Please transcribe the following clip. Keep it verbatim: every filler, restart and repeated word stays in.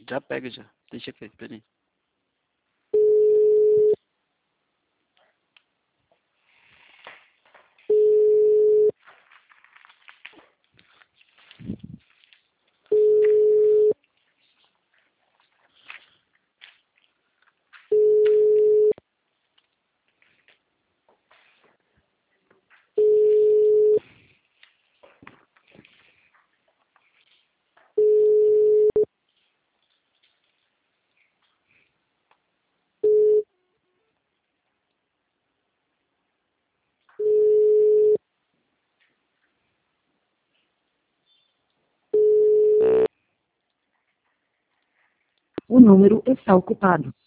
Já pega já. Deixa aqui, peraí. O número está ocupado.